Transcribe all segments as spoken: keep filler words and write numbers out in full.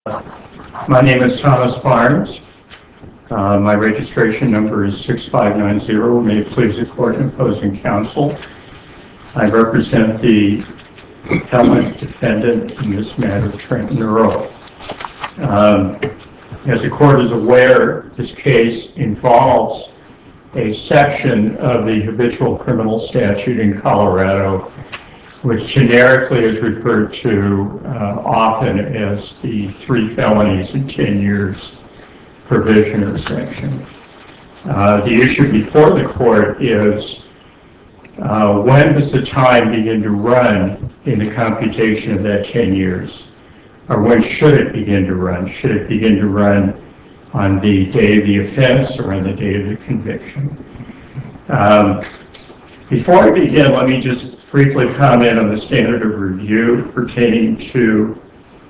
My name is Thomas Barnes. Uh, my registration number is six five nine zero. May it please the court and opposing counsel. I represent the appellant defendant in this matter, Trenton Earl. Um, as the court is aware, this case involves a section of the habitual criminal statute in Colorado, which generically is referred to uh, often as the three felonies in ten years provisioner section. Uh, the issue before the court is uh, when does the time begin to run in the computation of that ten years? Or when should it begin to run? Should it begin to run on the day of the offense or on the day of the conviction? Um, before I begin, let me just briefly comment on the standard of review pertaining to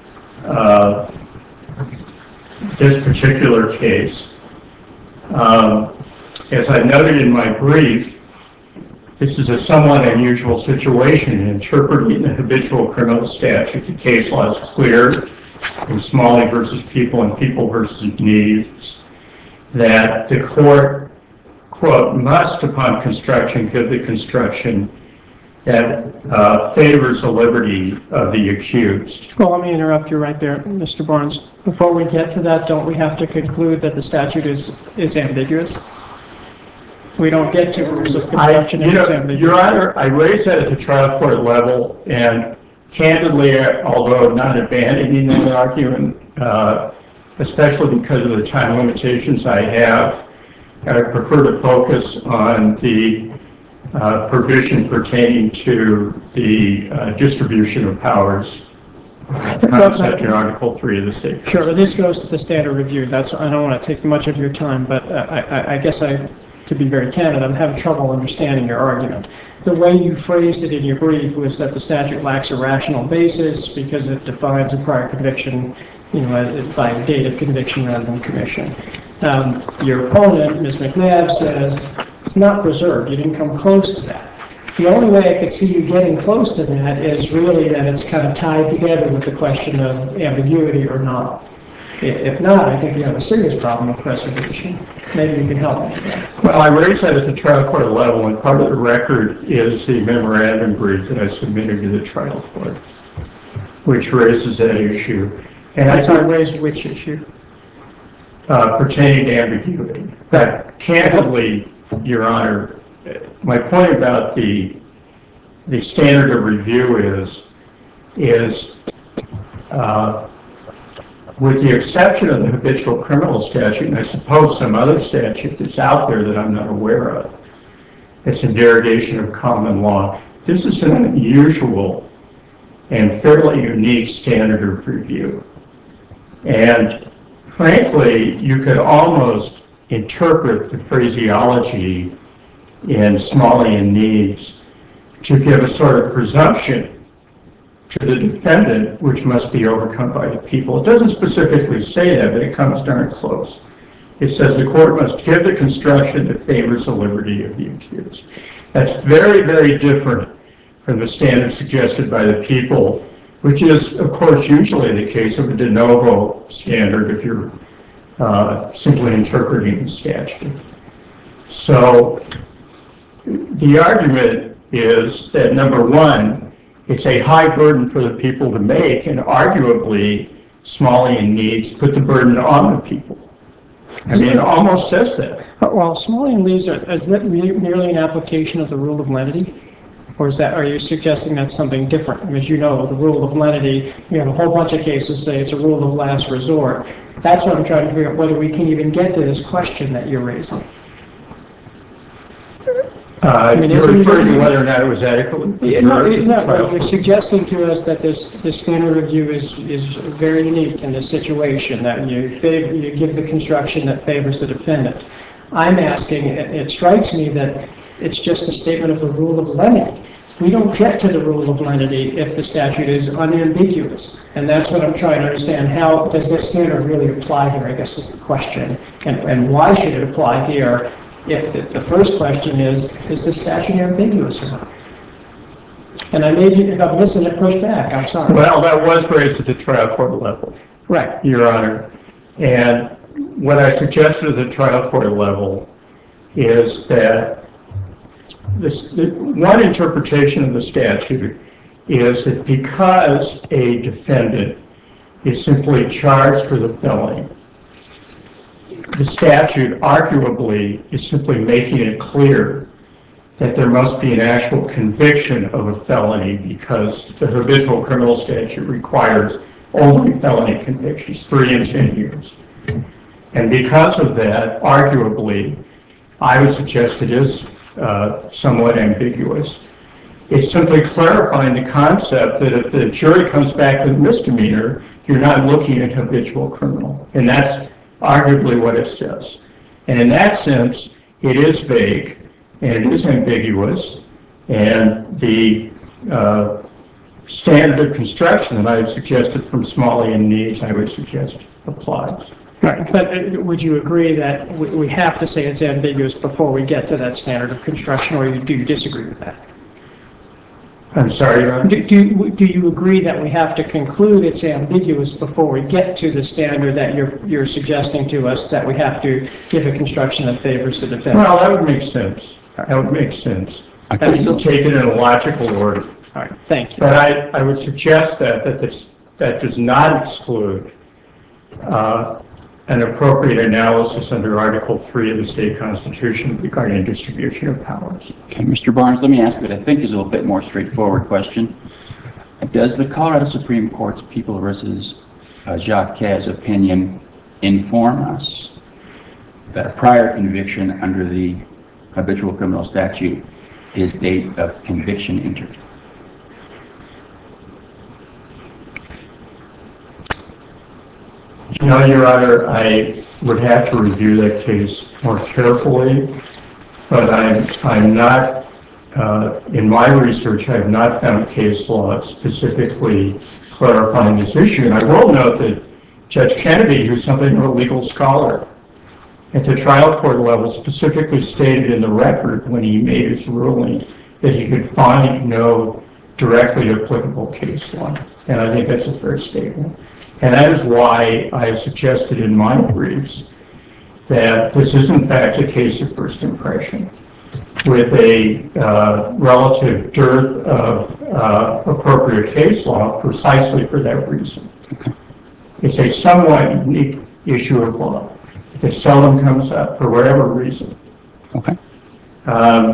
uh, this particular case. Um, as I noted in my brief, this is a somewhat unusual situation in interpreting the habitual criminal statute. The case law is clear in Smalley versus People and People versus Neves that the court, quote, must upon construction give the construction that uh, favors the liberty of the accused. Well, let me interrupt you right there, Mister Barnes. Before we get to that, don't we have to conclude that the statute is, is ambiguous? We don't get to rules of construction I, you and it's know, ambiguous. Your Honor, I raised that at the trial court level, and candidly, although not abandoning that argument, uh, especially because of the time limitations I have, I prefer to focus on the Uh, provision pertaining to the uh, distribution of powers concept in Article three of the state. Sure, but this goes to the standard review. That's, I don't want to take much of your time, but uh, I, I guess I, to be very candid, I'm having trouble understanding your argument. The way you phrased it in your brief was that the statute lacks a rational basis because it defines a prior conviction, you know, by date of conviction rather than commission. Um, your opponent, Miz McNabb, says it's not preserved. You didn't come close to that. The only way I could see you getting close to that is really that it's kind of tied together with the question of ambiguity or not. If not, I think you have a serious problem with preservation. Maybe you can help me. Well, I raised that at the trial court level, and part of the record is the memorandum brief that I submitted to the trial court, which raises that issue. And I thought raised which issue? Uh, pertaining to ambiguity. But candidly, Your Honor, my point about the the standard of review is is uh, with the exception of the habitual criminal statute, and I suppose some other statute that's out there that I'm not aware of, it's a derogation of common law. This is an unusual and fairly unique standard of review. And frankly, you could almost interpret the phraseology in Smalley and Neves to give a sort of presumption to the defendant, which must be overcome by the people. It doesn't specifically say that, but it comes darn close. It says the court must give the construction that favors the liberty of the accused. That's very, very different from the standard suggested by the people, which is, of course, usually the case of a de novo standard if you're uh, simply interpreting the statute. So the argument is that, number one, it's a high burden for the people to make, and arguably Smalley and Neves put the burden on the people. I mean, it almost says that. Well, Smalley and Neves, is that merely an application of the rule of lenity? Or is that, are you suggesting that's something different? As you know, the rule of lenity, you have a whole bunch of cases say it's a rule of last resort. That's what I'm trying to figure out, whether we can even get to this question that you're raising. Uh, I mean, you're referring to whether or not it was adequately. Yeah, no, no, you're suggesting to us that this, this standard review is, is very unique in this situation, that you, favor, you give the construction that favors the defendant. I'm asking, it, it strikes me that it's just a statement of the rule of lenity. We don't get to the rule of lenity if the statute is unambiguous. And that's what I'm trying to understand. How does this standard really apply here, I guess is the question. And, and why should it apply here if the, the first question is, is the statute ambiguous or not? And I may be, if I'm missing it, push back. I'm sorry. Well, that was raised at the trial court level. Right. Your Honor. And what I suggested at the trial court level is that this, the, one interpretation of the statute is that because a defendant is simply charged with a felony, the statute arguably is simply making it clear that there must be an actual conviction of a felony because the habitual criminal statute requires only felony convictions, three and ten years. And because of that, arguably, I would suggest it is uh, somewhat ambiguous. It's simply clarifying the concept that if the jury comes back with misdemeanor, you're not looking at habitual criminal. And that's arguably what it says. And in that sense, it is vague and it is ambiguous. And the uh, standard of construction that I've suggested from Smalley and Nees, I would suggest applies. Right. But would you agree that we have to say it's ambiguous before we get to that standard of construction, or do you disagree with that? I'm sorry, Your Honor? Do, do, do you agree that we have to conclude it's ambiguous before we get to the standard that you're, you're suggesting to us that we have to give a construction that favors the defendant? Well, that would make sense. That would make sense. Okay. You can take it in a logical order. All right. Thank you. But I, I would suggest that that, this, that does not exclude uh, an appropriate analysis under Article three of the state constitution regarding distribution of powers. Okay, Mister Barnes, let me ask what I think is a little bit more straightforward question. Does the Colorado Supreme Court's People versus uh, Jacques opinion inform us that a prior conviction under the habitual criminal statute is date of conviction entered? You know, Your Honor, I would have to review that case more carefully, but I'm, I'm not, uh, in my research, I have not found case law specifically clarifying this issue. And I will note that Judge Kennedy, who's something of a legal scholar, at the trial court level specifically stated in the record when he made his ruling that he could find no directly applicable case law. And I think that's a fair statement. And that is why I have suggested in my briefs that this is in fact a case of first impression with a uh, relative dearth of uh, appropriate case law precisely for that reason. Okay. It's a somewhat unique issue of law. It seldom comes up for whatever reason. Okay. Um,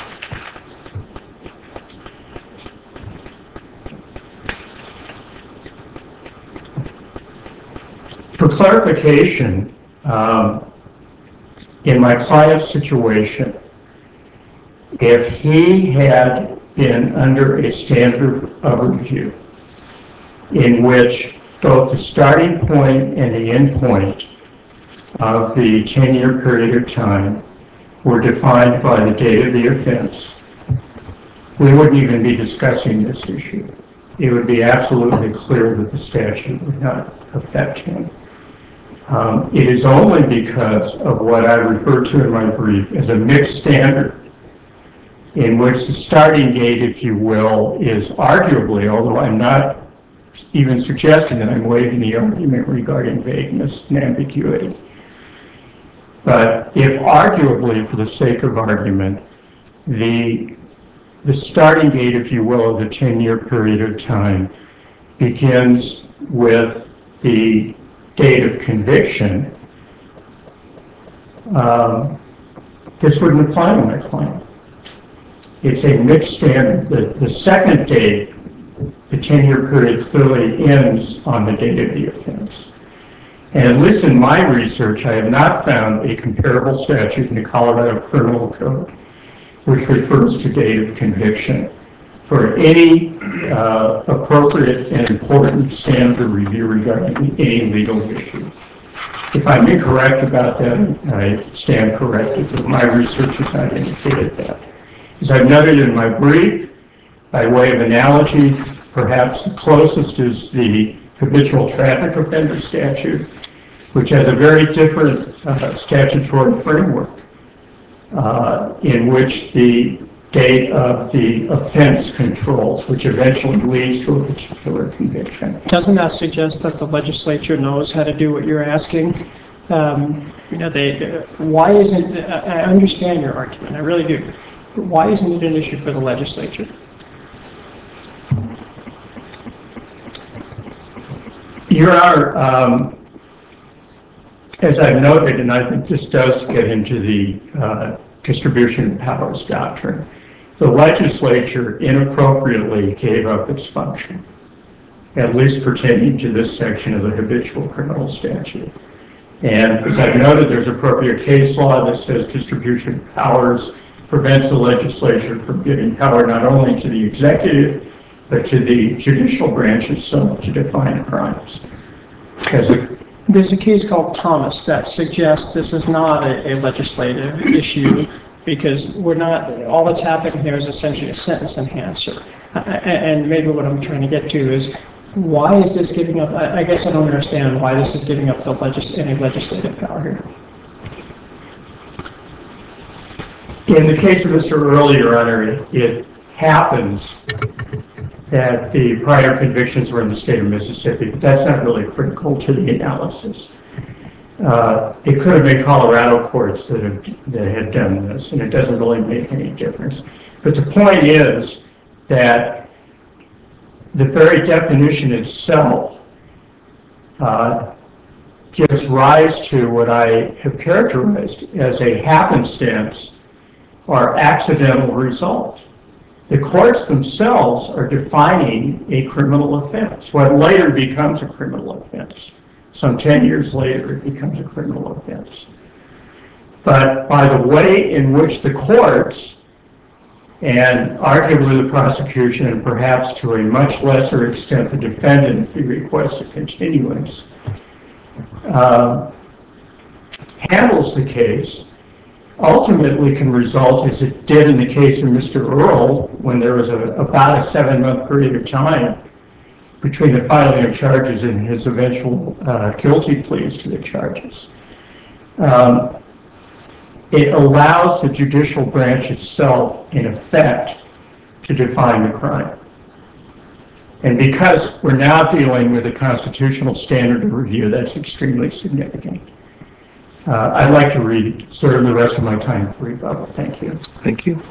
For clarification, um, in my client's situation, if he had been under a standard of review in which both the starting point and the end point of the ten-year period of time were defined by the date of the offense, we wouldn't even be discussing this issue. It would be absolutely clear that the statute would not affect him. Um, it is only because of what I refer to in my brief as a mixed standard, in which the starting date, if you will, is arguably, although I'm not even suggesting that I'm waiving the argument regarding vagueness and ambiguity, but if arguably, for the sake of argument, the, the starting date, if you will, of the ten-year period of time begins with the date of conviction, um, this wouldn't apply to my client. It's a mixed standard. The, the second date, the ten-year period clearly ends on the date of the offense. And at least in my research, I have not found a comparable statute in the Colorado Criminal Code which refers to date of conviction for any uh, appropriate and important standard of review regarding any legal issue. If I'm incorrect about that, I stand corrected, but my research has not indicated that. As I've noted in my brief, by way of analogy, perhaps the closest is the habitual traffic offender statute, which has a very different uh, statutory framework uh, in which the date of the offense controls, which eventually leads to a particular conviction. Doesn't that suggest that the legislature knows how to do what you're asking? Um, you know, they, uh, why isn't, I understand your argument, I really do. But why isn't it an issue for the legislature? Your Honor, um, as I've noted, and I think this does get into the uh, distribution of powers doctrine, the legislature inappropriately gave up its function, at least pertaining to this section of the habitual criminal statute. And as I've noted, there's appropriate case law that says distribution of powers prevents the legislature from giving power not only to the executive, but to the judicial branch itself to define crimes. As a, There's a case called Thomas that suggests this is not a, a legislative issue because we're not, all that's happening here is essentially a sentence enhancer. And maybe what I'm trying to get to is, why is this giving up, I, I guess I don't understand why this is giving up the legis, any legislative power here. In the case of Mister Earl, Your Honor, it, it happens that the prior convictions were in the state of Mississippi, but that's not really critical to the analysis. Uh, it could have been Colorado courts that, have, that had done this, and it doesn't really make any difference. But the point is that the very definition itself uh, gives rise to what I have characterized as a happenstance or accidental result. The courts themselves are defining a criminal offense, what later becomes a criminal offense. Some ten years later, it becomes a criminal offense. But by the way in which the courts, and arguably the prosecution, and perhaps to a much lesser extent the defendant if he requests a continuance, uh, handles the case, ultimately can result, as it did in the case of Mister Earl, when there was a, about a seven-month period of time between the filing of charges and his eventual uh, guilty pleas to the charges. Um, it allows the judicial branch itself, in effect, to define the crime. And because we're now dealing with a constitutional standard of review, that's extremely significant. Uh, I'd like to reserve the rest of my time for rebuttal. Thank you. Thank you.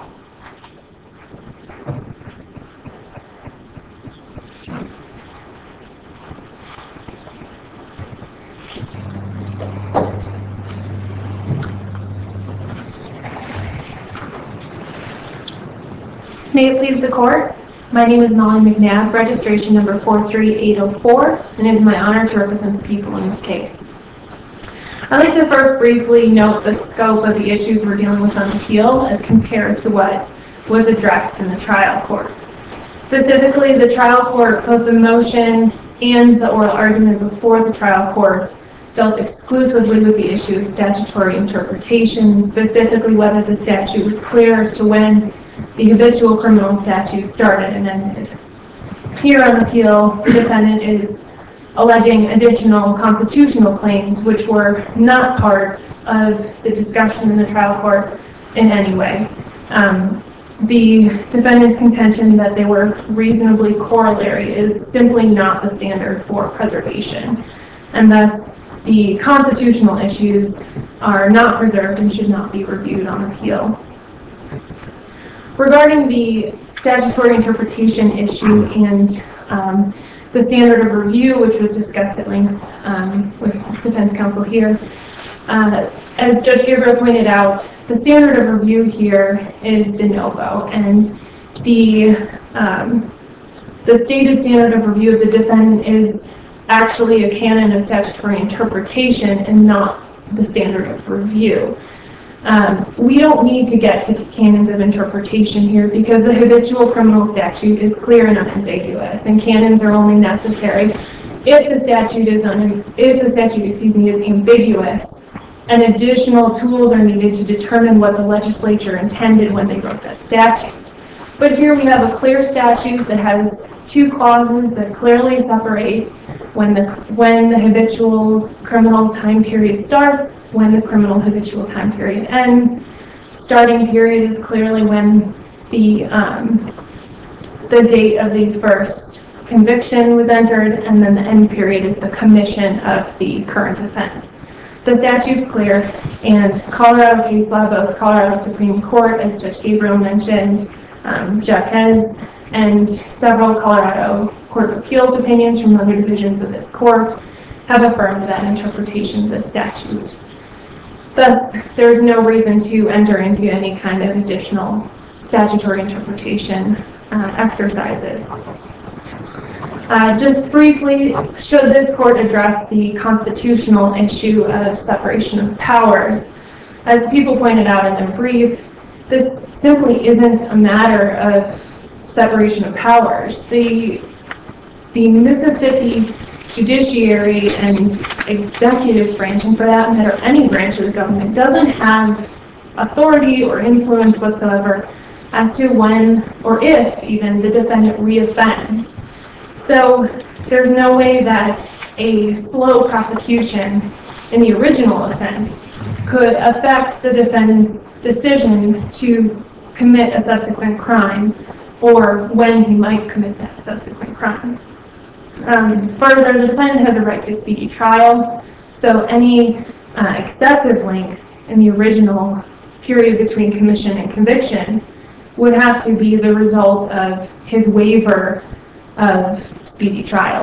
May it please the court, my name is Molly McNabb, registration number four three eight zero four, and it is my honor to represent the people in this case. I'd like to first briefly note the scope of the issues we're dealing with on appeal as compared to what was addressed in the trial court. Specifically, the trial court, both the motion and the oral argument before the trial court, dealt exclusively with the issue of statutory interpretation, specifically whether the statute was clear as to when the habitual criminal statute started and ended. Here on appeal, the defendant is alleging additional constitutional claims which were not part of the discussion in the trial court in any way. Um, the defendant's contention that they were reasonably corollary is simply not the standard for preservation, and thus the constitutional issues are not preserved and should not be reviewed on appeal. Regarding the statutory interpretation issue and um, the standard of review, which was discussed at length um, with defense counsel here, uh, as Judge Gabriel pointed out, the standard of review here is de novo, and the um, the stated standard of review of the defendant is actually a canon of statutory interpretation and not the standard of review. Um, we don't need to get to canons of interpretation here because the habitual criminal statute is clear and unambiguous, and canons are only necessary if the statute is un if the statute, excuse me, is ambiguous, and additional tools are needed to determine what the legislature intended when they wrote that statute. But here we have a clear statute that has two clauses that clearly separate when the when the habitual criminal time period starts, when the criminal habitual time period ends. Starting period is clearly when the, um, the date of the first conviction was entered, and then the end period is the commission of the current offense. The statute's clear, and Colorado case law, both Colorado Supreme Court, as Judge Gabriel mentioned, um, Jaquez, and several Colorado Court of Appeals opinions from other divisions of this court have affirmed that interpretation of the statute. Thus, there is no reason to enter into any kind of additional statutory interpretation uh, exercises. Uh, just briefly, should this court address the constitutional issue of separation of powers? As people pointed out in their brief, this simply isn't a matter of separation of powers. The, the Mississippi judiciary and executive branch, and for that matter, any branch of the government, doesn't have authority or influence whatsoever as to when or if even the defendant reoffends. So there's no way that a slow prosecution in the original offense could affect the defendant's decision to commit a subsequent crime or when he might commit that subsequent crime. Um, further, the defendant has a right to a speedy trial, so any uh, excessive length in the original period between commission and conviction would have to be the result of his waiver of speedy trial.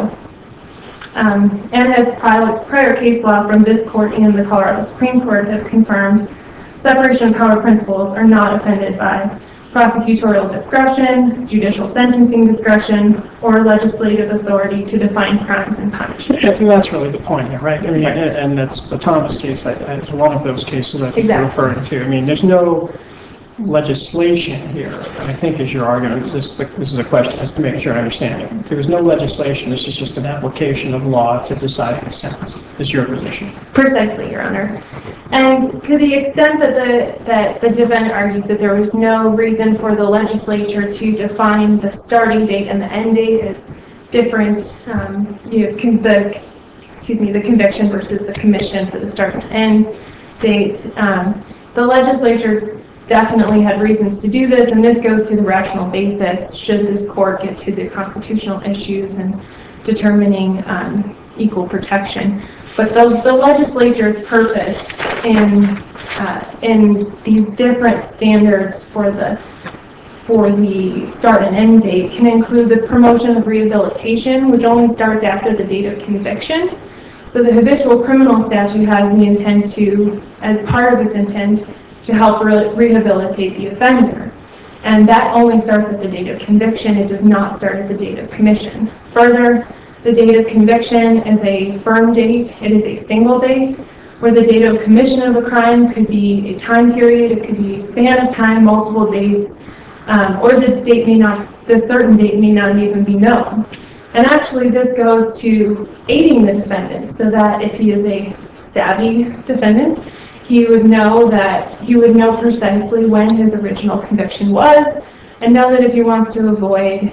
Um, and as prior, prior case law from this court and the Colorado Supreme Court have confirmed, separation of power principles are not offended by prosecutorial discretion, judicial sentencing discretion, or legislative authority to define crimes and punishment. I think that's really the point here, right? I mean, and, and that's the Thomas case. That's one of those cases I think Exactly. you're referring to. I mean, there's no legislation here. I think is your argument. This, this is a question just to make sure I understand it. There is no legislation. This is just an application of law to decide the sentence. Is your position? Precisely, Your Honor. And to the extent that the that the defendant argues that there was no reason for the legislature to define the starting date and the end date as different, um, you know, con- the excuse me, the conviction versus the commission for the start and end date, um, the legislature definitely had reasons to do this, and this goes to the rational basis should this court get to the constitutional issues and determining um, equal protection. But the, the legislature's purpose in uh, in these different standards for the for the start and end date can include the promotion of rehabilitation, which only starts after the date of conviction. So the habitual criminal statute has the intent to, as part of its intent, to help re- rehabilitate the offender. And that only starts at the date of conviction. It does not start at the date of commission. Further, the date of conviction is a firm date. It is a single date, where the date of commission of a crime could be a time period, it could be a span of time, multiple dates, um, or the date may not, the certain date may not even be known. And actually this goes to aiding the defendant, so that if he is a savvy defendant, he would know that he would know precisely when his original conviction was, and know that if he wants to avoid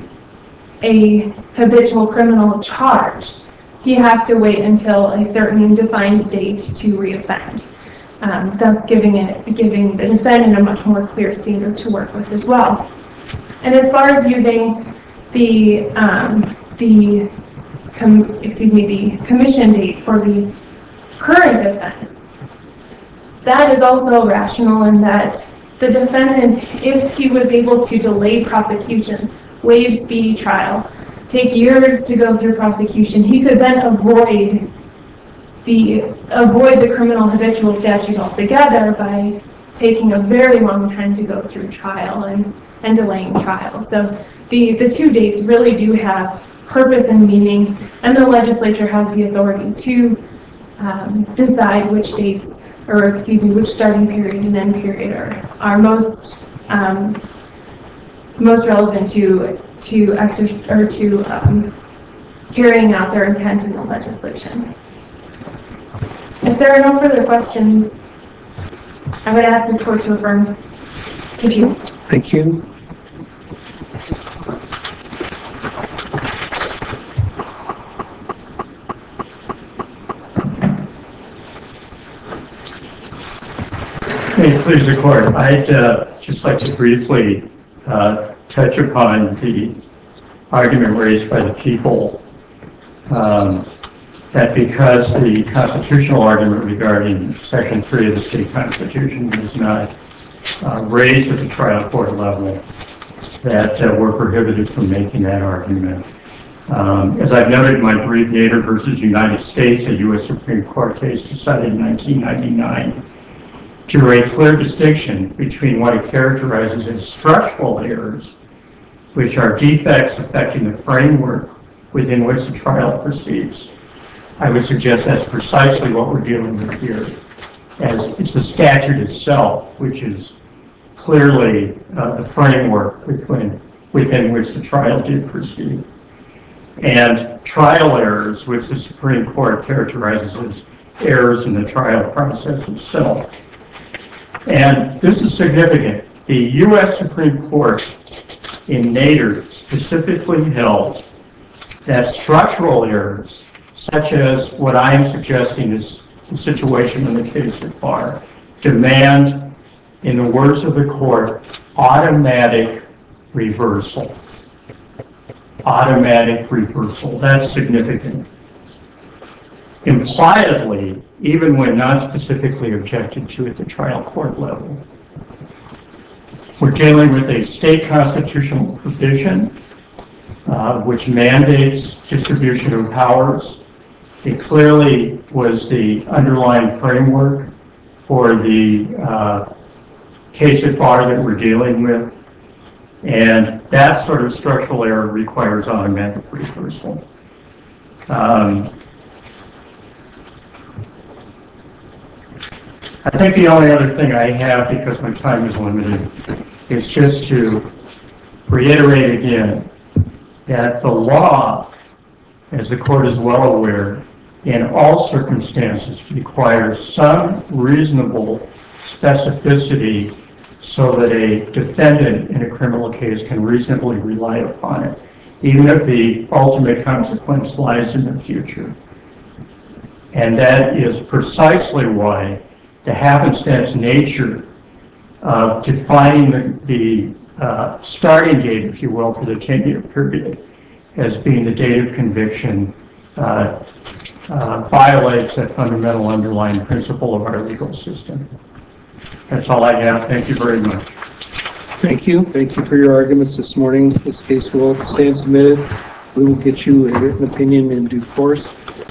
a habitual criminal charge, he has to wait until a certain defined date to reoffend, um, thus giving it giving the defendant a much more clear standard to work with as well. And as far as using the um, the com- excuse me the commission date for the current offense, that is also rational in that the defendant, if he was able to delay prosecution, waive speedy trial, take years to go through prosecution, he could then avoid the avoid the criminal habitual statute altogether by taking a very long time to go through trial and, and delaying trial. So the, the two dates really do have purpose and meaning, and the legislature has the authority to um, decide which dates, or excuse me, which starting period and end period are, are most um, most relevant to to exercise or to um, carrying out their intent in the legislation. If there are no further questions, I would ask this court to affirm. Thank you. Thank you. May it please the court, I'd uh, just like to briefly uh, touch upon the argument raised by the people um, that because the constitutional argument regarding Section three of the state constitution was not uh, raised at the trial court level, that uh, we're prohibited from making that argument. Um, as I've noted in my brief, Nader versus United States, a U S Supreme Court case decided in nineteen ninety-nine, drew a clear distinction between what it characterizes as structural errors, which are defects affecting the framework within which the trial proceeds. I would suggest that's precisely what we're dealing with here, as it's the statute itself, which is clearly uh, the framework within, within which the trial did proceed. And trial errors, which the Supreme Court characterizes as errors in the trial process itself. And this is significant. The U S Supreme Court in Nader specifically held that structural errors, such as what I am suggesting is the situation in the case at bar, demand, in the words of the court, automatic reversal. Automatic reversal. That's significant. Impliedly, even when not specifically objected to at the trial court level, we're dealing with a state constitutional provision uh, which mandates distribution of powers. It clearly was the underlying framework for the uh, case at bar that we're dealing with. And that sort of structural error requires automatic reversal. Um, I think the only other thing I have, because my time is limited, is just to reiterate again that the law, as the court is well aware, in all circumstances requires some reasonable specificity so that a defendant in a criminal case can reasonably rely upon it, even if the ultimate consequence lies in the future. And that is precisely why the happenstance nature of defining the, the uh, starting date, if you will, for the ten-year period as being the date of conviction uh, uh, violates that fundamental underlying principle of our legal system. That's all I have. Thank you very much. Thank you. Thank you for your arguments this morning. This case will stand submitted. We will get you a written opinion in due course.